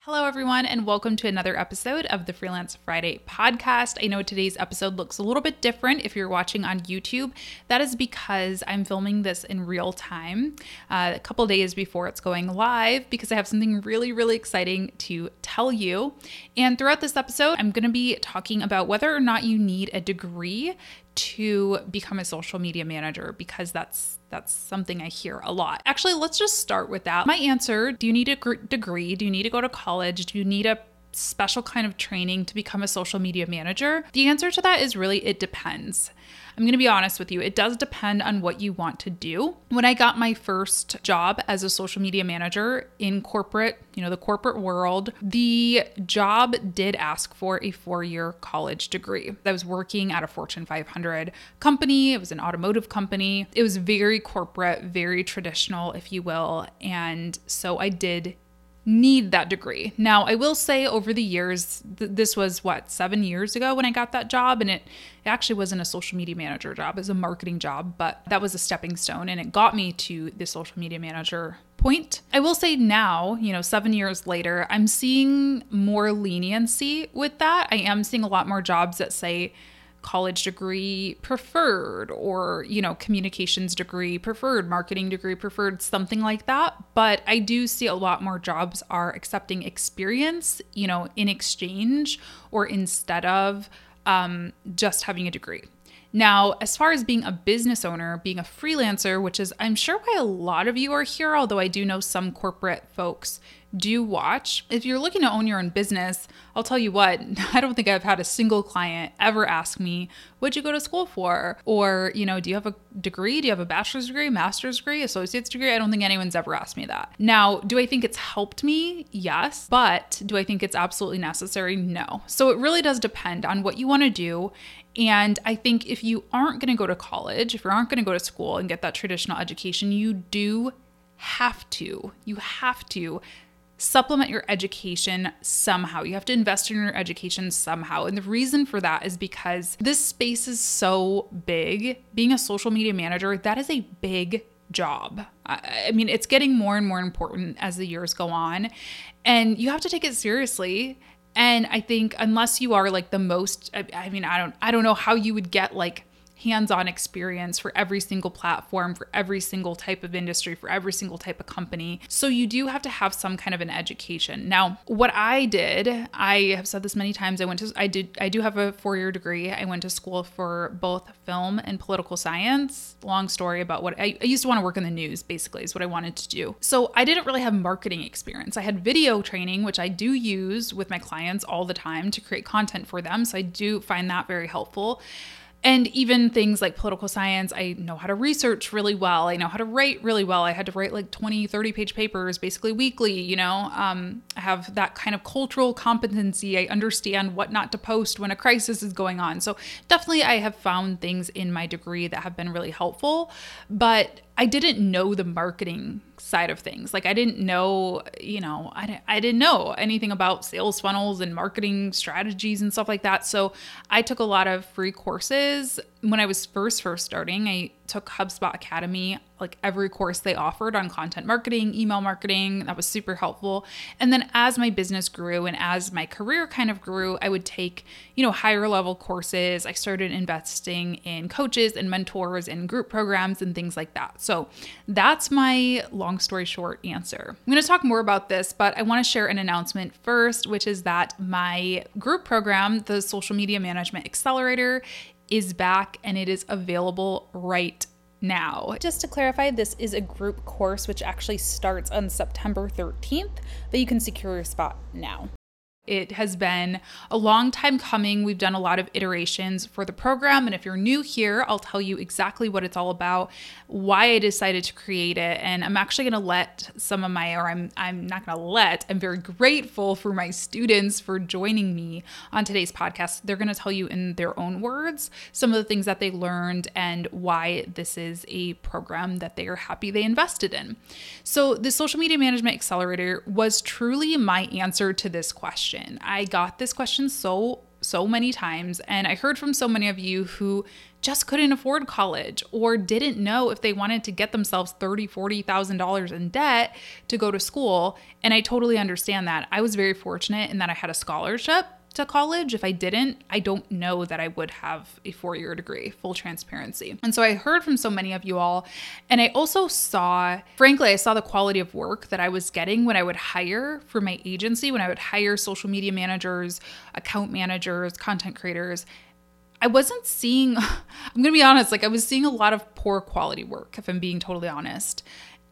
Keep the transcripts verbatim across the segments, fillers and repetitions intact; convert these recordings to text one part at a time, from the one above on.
Hello, everyone, and welcome to another episode of the Freelance Friday podcast. I know today's episode looks a little bit different if you're watching on YouTube. That is because I'm filming this in real time, uh, a couple days before it's going live, because I have something really, really exciting to tell you. And throughout this episode, I'm going to be talking about whether or not you need a degree to become a social media manager, because that's that's something I hear a lot. Actually, let's just start with that. My answer, do you need a gr- degree? Do you need to go to college? Do you need a special kind of training to become a social media manager? The answer to that is really, it depends. I'm going to be honest with you. It does depend on what you want to do. When I got my first job as a social media manager in corporate, you know, the corporate world, the job did ask for a four-year college degree. I was working at a Fortune five hundred company. It was an automotive company. It was very corporate, very traditional, if you will. And so I did need that degree. Now, I will say over the years, th- this was what, seven years ago when I got that job, and it, it actually wasn't a social media manager job, it was a marketing job, but that was a stepping stone and it got me to the social media manager point. I will say now, you know, seven years later, I'm seeing more leniency with that. I am seeing a lot more jobs that say college degree preferred, or, you know, communications degree preferred, marketing degree preferred, something like that. But I do see a lot more jobs are accepting experience, you know, in exchange or instead of um, just having a degree. Now, as far as being a business owner, being a freelancer, which is, I'm sure why a lot of you are here, although I do know some corporate folks do watch. If you're looking to own your own business, I'll tell you what, I don't think I've had a single client ever ask me, what'd you go to school for? Or, you know, do you have a degree? Do you have a bachelor's degree, master's degree, associate's degree? I don't think anyone's ever asked me that. Now, do I think it's helped me? Yes. But do I think it's absolutely necessary? No. So it really does depend on what you want to do. And I think if you aren't going to go to college, if you aren't going to go to school and get that traditional education, you do have to, you have to supplement your education somehow. You have to invest in your education somehow. And the reason for that is because this space is so big. Being a social media manager, that is a big job. I, I mean, it's getting more and more important as the years go on, and you have to take it seriously. And I think unless you are like the most, I, I mean, I don't, I don't know how you would get like hands-on experience for every single platform, for every single type of industry, for every single type of company. So you do have to have some kind of an education. Now, what I did, I have said this many times, I went to, I did, I do have a four-year degree. I went to school for both film and political science. Long story about what, I, I used to want to work in the news, basically, is what I wanted to do. So I didn't really have marketing experience. I had video training, which I do use with my clients all the time to create content for them. So I do find that very helpful. And even things like political science, I know how to research really well. I know how to write really well. I had to write like twenty, thirty page papers, basically weekly, you know. Um, I have that kind of cultural competency. I understand what not to post when a crisis is going on. So definitely I have found things in my degree that have been really helpful, but I didn't know the marketing side of things. Like I didn't know, you know, I didn't, I didn't know anything about sales funnels and marketing strategies and stuff like that. So I took a lot of free courses. When I was first, first starting, I took HubSpot Academy, like every course they offered on content marketing, email marketing. That was super helpful. And then as my business grew and as my career kind of grew, I would take, you know, higher level courses. I started investing in coaches and mentors and group programs and things like that. So that's my long story short answer. I'm going to talk more about this, but I want to share an announcement first, which is that my group program, the Social Media Management Accelerator, is back and it is available right now. Just to clarify, this is a group course which actually starts on September thirteenth, but you can secure your spot now. It has been a long time coming. We've done a lot of iterations for the program. And if you're new here, I'll tell you exactly what it's all about, why I decided to create it. And I'm actually going to let some of my, or I'm, I'm not going to let, I'm very grateful for my students for joining me on today's podcast. They're going to tell you in their own words some of the things that they learned and why this is a program that they are happy they invested in. So the Social Media Management Accelerator was truly my answer to this question. I got this question so so many times. And I heard from so many of you who just couldn't afford college or didn't know if they wanted to get themselves thirty thousand dollars, forty thousand dollars in debt to go to school. And I totally understand that. I was very fortunate in that I had a scholarship to college. If I didn't, I don't know that I would have a four-year degree, full transparency. And so I heard from so many of you all. And I also saw, frankly, I saw the quality of work that I was getting when I would hire for my agency, when I would hire social media managers, account managers, content creators. I wasn't seeing, I'm going to be honest, like I was seeing a lot of poor quality work, if I'm being totally honest.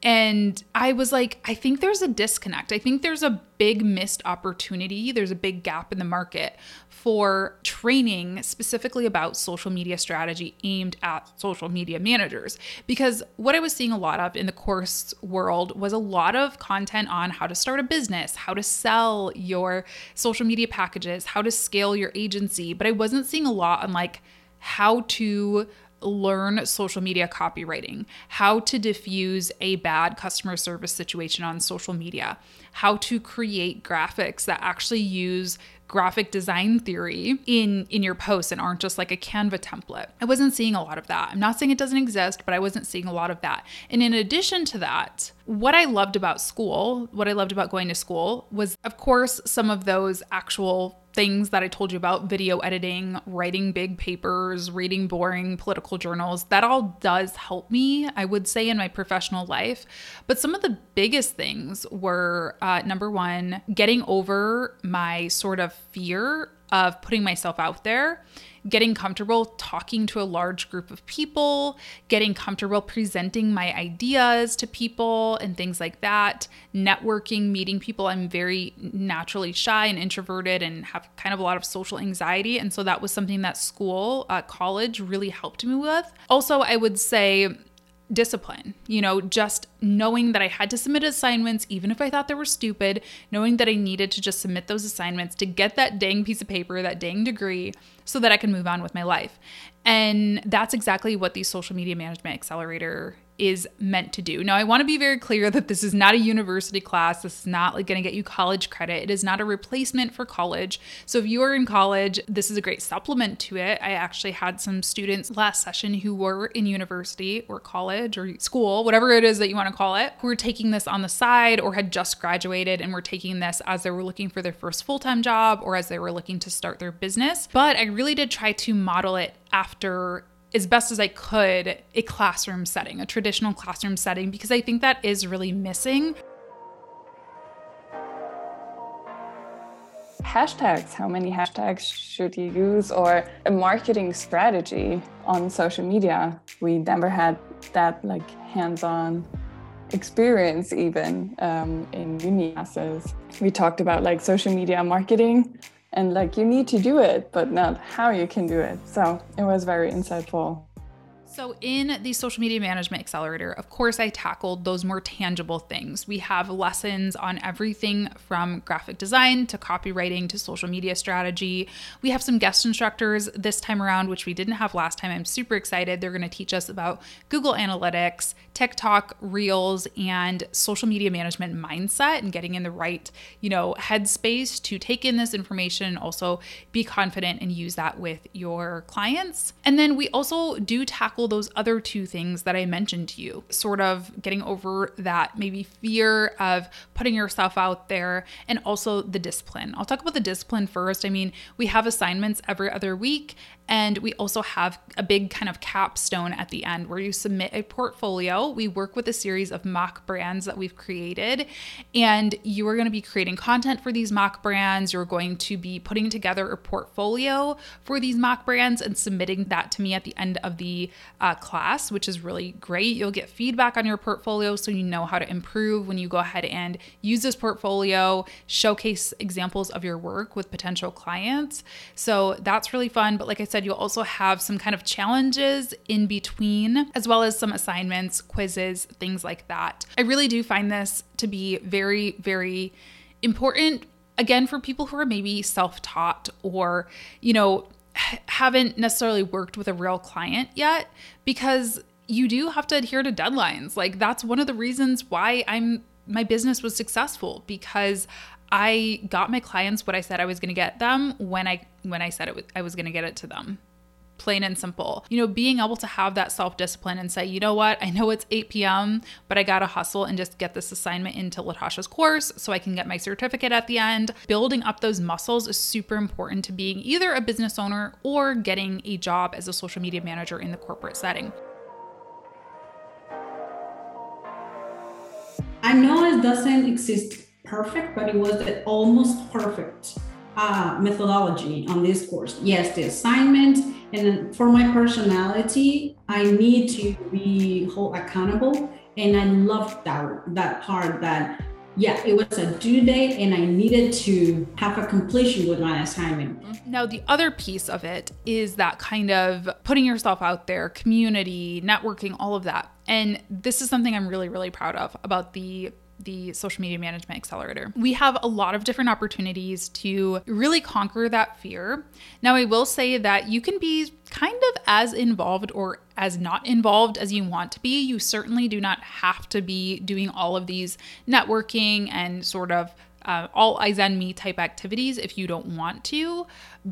And I was like, I think there's a disconnect. I think there's a big missed opportunity. There's a big gap in the market for training specifically about social media strategy aimed at social media managers. Because what I was seeing a lot of in the course world was a lot of content on how to start a business, how to sell your social media packages, how to scale your agency. But I wasn't seeing a lot on like how to learn social media copywriting, how to diffuse a bad customer service situation on social media, how to create graphics that actually use graphic design theory in, in your posts and aren't just like a Canva template. I wasn't seeing a lot of that. I'm not saying it doesn't exist, but I wasn't seeing a lot of that. And in addition to that, what I loved about school, what I loved about going to school was, of course, some of those actual things that I told you about: video editing, writing big papers, reading boring political journals. That all does help me, I would say, in my professional life. But some of the biggest things were, uh, number one, getting over my sort of fear of putting myself out there, getting comfortable talking to a large group of people, getting comfortable presenting my ideas to people and things like that, networking, meeting people. I'm very naturally shy and introverted and have kind of a lot of social anxiety. And so that was something that school, uh, college really helped me with. Also, I would say discipline, you know, just knowing that I had to submit assignments, even if I thought they were stupid, knowing that I needed to just submit those assignments to get that dang piece of paper, that dang degree, so that I can move on with my life. And that's exactly what the Social Media Management Accelerator is meant to do. Now, I want to be very clear that this is not a university class. This is not like going to get you college credit. It is not a replacement for college. So if you are in college, this is a great supplement to it. I actually had some students last session who were in university or college or school, whatever it is that you want to call it, who were taking this on the side or had just graduated and were taking this as they were looking for their first full-time job or as they were looking to start their business. But I really did try to model it after, as best as I could, a classroom setting, a traditional classroom setting, because I think that is really missing. Hashtags, how many hashtags should you use, or a marketing strategy on social media? We never had that like hands-on experience even um, in uni classes. We talked about like social media marketing and like you need to do it, but not how you can do it. So it was very insightful. So in the Social Media Management Accelerator, of course, I tackled those more tangible things. We have lessons on everything from graphic design to copywriting to social media strategy. We have some guest instructors this time around, which we didn't have last time. I'm super excited. They're going to teach us about Google Analytics, TikTok, Reels, and social media management mindset and getting in the right, you know, headspace to take in this information and also be confident and use that with your clients. And then we also do tackle those other two things that I mentioned to you, sort of getting over that maybe fear of putting yourself out there, and also the discipline. I'll talk about the discipline first. I mean, we have assignments every other week, and we also have a big kind of capstone at the end where you submit a portfolio. We work with a series of mock brands that we've created, and you are going to be creating content for these mock brands. You're going to be putting together a portfolio for these mock brands and submitting that to me at the end of the uh, class, which is really great. You'll get feedback on your portfolio so you know how to improve when you go ahead and use this portfolio, showcase examples of your work with potential clients. So that's really fun. But like I said, you'll also have some kind of challenges in between, as well as some assignments, quizzes, things like that. I really do find this to be very, very important, again, for people who are maybe self-taught or, you know, haven't necessarily worked with a real client yet, because you do have to adhere to deadlines. Like that's one of the reasons why I'm my business was successful, because I got my clients what I said I was going to get them when I when I said it was, I was going to get it to them. Plain and simple. You know, being able to have that self-discipline and say, you know what, I know it's eight p.m., but I got to hustle and just get this assignment into Latasha's course so I can get my certificate at the end. Building up those muscles is super important to being either a business owner or getting a job as a social media manager in the corporate setting. I know it doesn't exist perfect, but it was the almost perfect uh, methodology on this course. Yes, the assignment. And for my personality, I need to be hold accountable. And I loved that, that part that, yeah, it was a due date and I needed to have a completion with my assignment. Now, the other piece of it is that kind of putting yourself out there, community, networking, all of that. And this is something I'm really, really proud of about the the Social Media Management Accelerator. We have a lot of different opportunities to really conquer that fear. Now, I will say that you can be kind of as involved or as not involved as you want to be. You certainly do not have to be doing all of these networking and sort of Uh, all eyes on me type activities if you don't want to.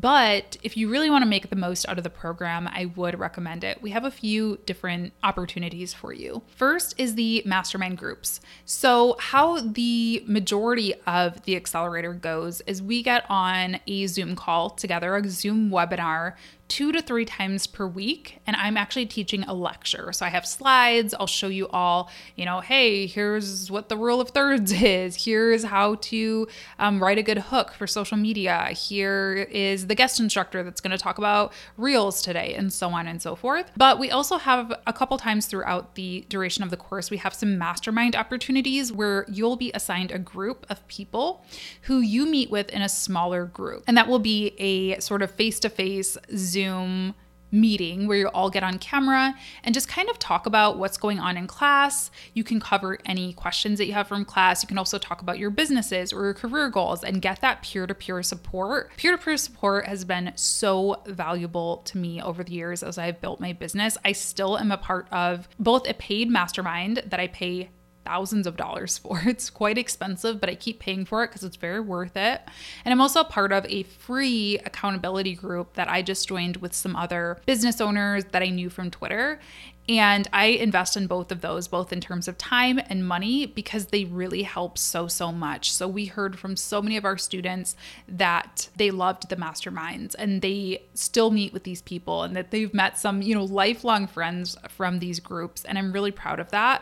But if you really want to make the most out of the program, I would recommend it. We have a few different opportunities for you. First is the mastermind groups. So how the majority of the accelerator goes is we get on a Zoom call together, a Zoom webinar, two to three times per week. And I'm actually teaching a lecture. So I have slides. I'll show you all, you know, hey, here's what the rule of thirds is. Here's how to um, write a good hook for social media. Here is the guest instructor that's going to talk about reels today, and so on and so forth. But we also have a couple times throughout the duration of the course, we have some mastermind opportunities where you'll be assigned a group of people who you meet with in a smaller group. And that will be a sort of face-to-face Zoom meeting where you all get on camera and just kind of talk about what's going on in class. You can cover any questions that you have from class. You can also talk about your businesses or your career goals and get that peer-to-peer support. Peer-to-peer support has been so valuable to me over the years as I've built my business. I still am a part of both a paid mastermind that I pay thousands of dollars for. It's quite expensive, but I keep paying for it because it's very worth it. And I'm also a part of a free accountability group that I just joined with some other business owners that I knew from Twitter. And I invest in both of those, both in terms of time and money, because they really help so, so much. So we heard from so many of our students that they loved the masterminds and they still meet with these people and that they've met some, you know, lifelong friends from these groups. And I'm really proud of that.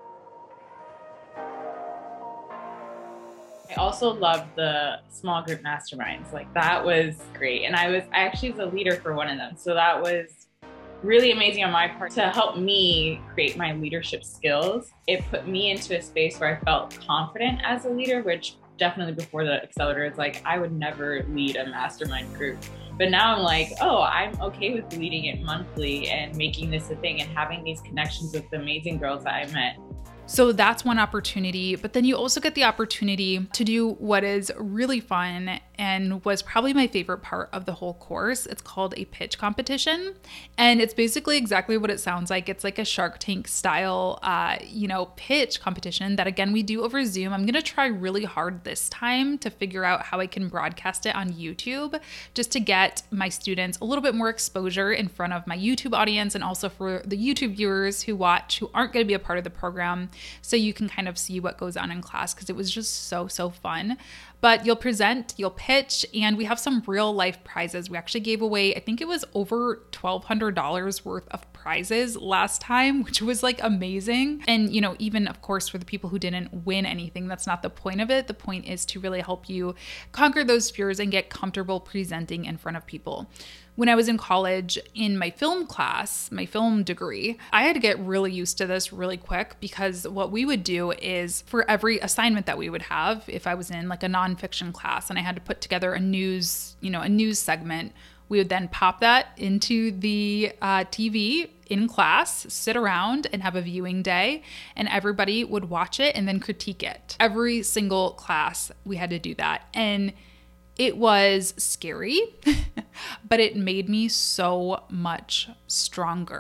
I also loved the small group masterminds. Like that was great. And I was, I actually was a leader for one of them. So that was really amazing on my part to help me create my leadership skills. It put me into a space where I felt confident as a leader, which definitely before the accelerator, it's like, I would never lead a mastermind group. But now I'm like, oh, I'm okay with leading it monthly and making this a thing and having these connections with the amazing girls that I met. So that's one opportunity, but then you also get the opportunity to do what is really fun and was probably my favorite part of the whole course. It's called a pitch competition, and it's basically exactly what it sounds like. It's like a Shark Tank style, uh, you know, pitch competition that again, we do over Zoom. I'm going to try really hard this time to figure out how I can broadcast it on YouTube just to get my students a little bit more exposure in front of my YouTube audience and also for the YouTube viewers who watch who aren't going to be a part of the program. So you can kind of see what goes on in class because it was just so, so fun. But you'll present, you'll pitch, and we have some real life prizes. We actually gave away, I think it was over twelve hundred dollars worth of prizes last time, which was like amazing. And, you know, even of course, for the people who didn't win anything, that's not the point of it. The point is to really help you conquer those fears and get comfortable presenting in front of people. When I was in college in my film class, my film degree, I had to get really used to this really quick because what we would do is for every assignment that we would have, if I was in like a nonfiction class and I had to put together a news, you know, a news segment, we would then pop that into the uh, T V in class, sit around and have a viewing day, and everybody would watch it and then critique it. Every single class, we had to do that. And it was scary, but it made me so much stronger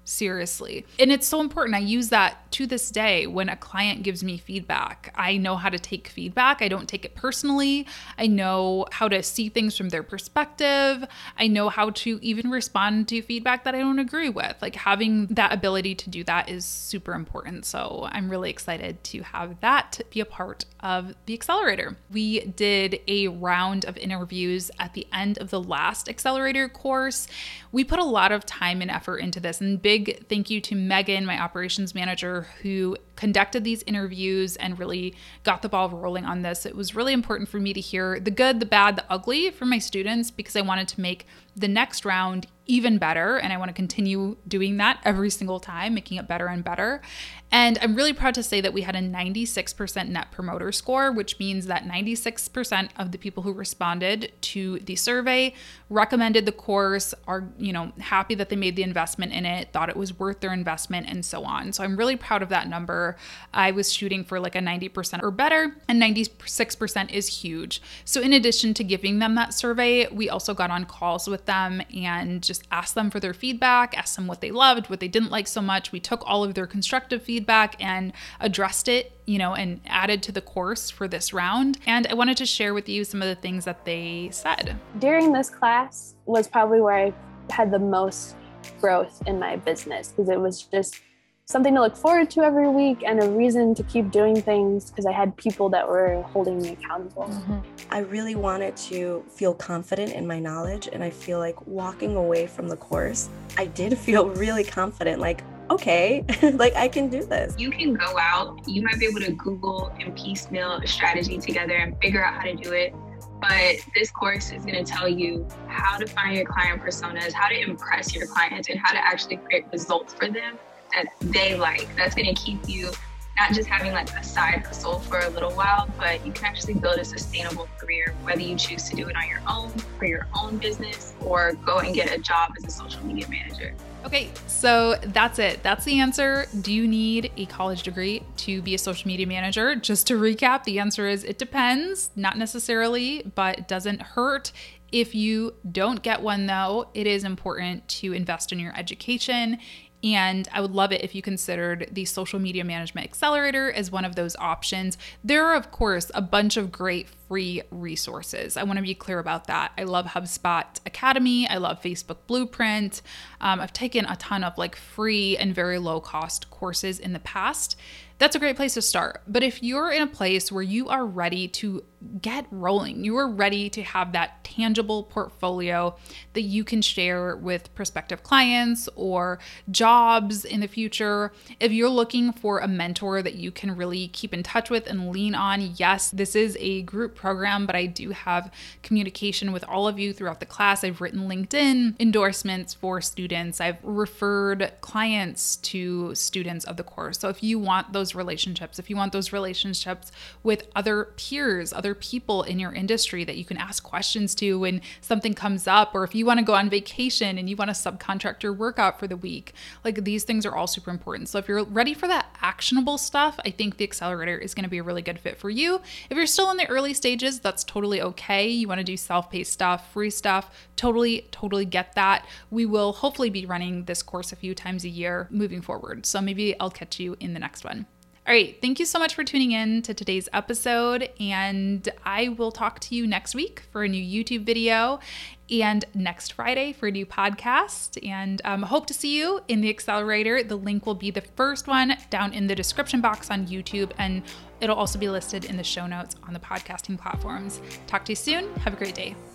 seriously. And it's so important. I use that to this day when a client gives me feedback. I know how to take feedback. I don't take it personally. I know how to see things from their perspective. I know how to even respond to feedback that I don't agree with. Like having that ability to do that is super important. So I'm really excited to have that be a part of the accelerator. We did a round of interviews at the end of the last accelerator course. We put a lot of time and effort into this, and big thank you to Megan, my operations manager, who conducted these interviews and really got the ball rolling on this. It was really important for me to hear the good, the bad, the ugly from my students because I wanted to make the next round even better. And I want to continue doing that every single time, making it better and better. And I'm really proud to say that we had a ninety-six percent net promoter score, which means that ninety-six percent of the people who responded to the survey recommended the course, are, you know, happy that they made the investment in it, thought it was worth their investment, and so on. So I'm really proud of that number. I was shooting for like a ninety percent or better, and ninety-six percent is huge. So in addition to giving them that survey, we also got on calls with them and just asked them for their feedback, asked them what they loved, what they didn't like so much. We took all of their constructive feedback and addressed it, you know, and added to the course for this round. And I wanted to share with you some of the things that they said. During this class was probably where I had the most growth in my business because it was just something to look forward to every week and a reason to keep doing things because I had people that were holding me accountable. Mm-hmm. I really wanted to feel confident in my knowledge, and I feel like walking away from the course, I did feel really confident, like, okay, like I can do this. You can go out, you might be able to Google and piecemeal a strategy together and figure out how to do it. But this course is going to tell you how to find your client personas, how to impress your clients, and how to actually create results for them that they like. That's going to keep you not just having like a side hustle for a little while, but you can actually build a sustainable career, whether you choose to do it on your own for your own business or go and get a job as a social media manager. Okay, so that's it. That's the answer. Do you need a college degree to be a social media manager? Just to recap, the answer is it depends, not necessarily, but it doesn't hurt. If you don't get one though, it is important to invest in your education. And I would love it if you considered the Social Media Management Accelerator as one of those options. There are, of course, a bunch of great free resources. I want to be clear about that. I love HubSpot Academy. I love Facebook Blueprint. Um, I've taken a ton of like free and very low cost courses in the past. That's a great place to start. But if you're in a place where you are ready to get rolling, you are ready to have that tangible portfolio that you can share with prospective clients or jobs in the future, if you're looking for a mentor that you can really keep in touch with and lean on, yes, this is a group program, but I do have communication with all of you throughout the class. I've written LinkedIn endorsements for students. I've referred clients to students of the course. So if you want those relationships, if you want those relationships with other peers, other people in your industry that you can ask questions to when something comes up, or if you want to go on vacation and you want to subcontract your workout for the week, like these things are all super important. So if you're ready for that actionable stuff, I think the accelerator is going to be a really good fit for you. If you're still in the early stages, that's totally okay. You want to do self-paced stuff, free stuff, totally, totally get that. We will hopefully be running this course a few times a year moving forward. So maybe I'll catch you in the next one. All right, thank you so much for tuning in to today's episode, and I will talk to you next week for a new YouTube video and next Friday for a new podcast, and um, hope to see you in the accelerator. The link will be the first one down in the description box on YouTube, and it'll also be listed in the show notes on the podcasting platforms. Talk to you soon. Have a great day.